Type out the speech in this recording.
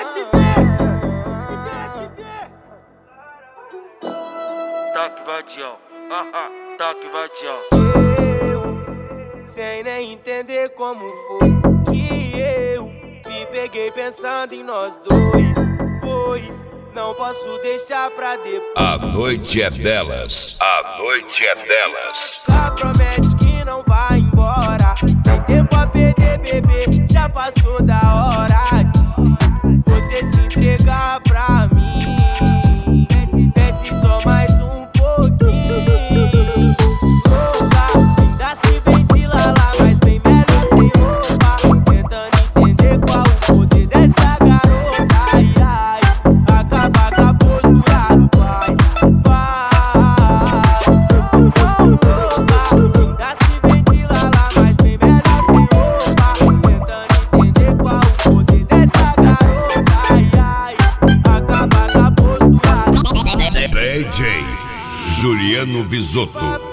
Toque vadião, toque vadião. Sem nem entender como foi que eu me peguei pensando em nós dois, pois não posso deixar pra depois. A noite é delas, a noite é delas. Ela promete que não vai embora, sem tempo a perder, bebê, já passou da hora de você se entregar pra mim. Desce só mais um pouquinho. Louca, ainda se ventila lá, mas bem melhor sem roupa. Tentando entender qual o poder dessa garota. Ai, ai, acaba com a postura do pai. Louca, ainda se ventila lá, mas bem melhor sem roupa. Tentando entender qual o poder dessa garota. Ai, ai, acaba com a postura do pai. DJ Juliano Visotto.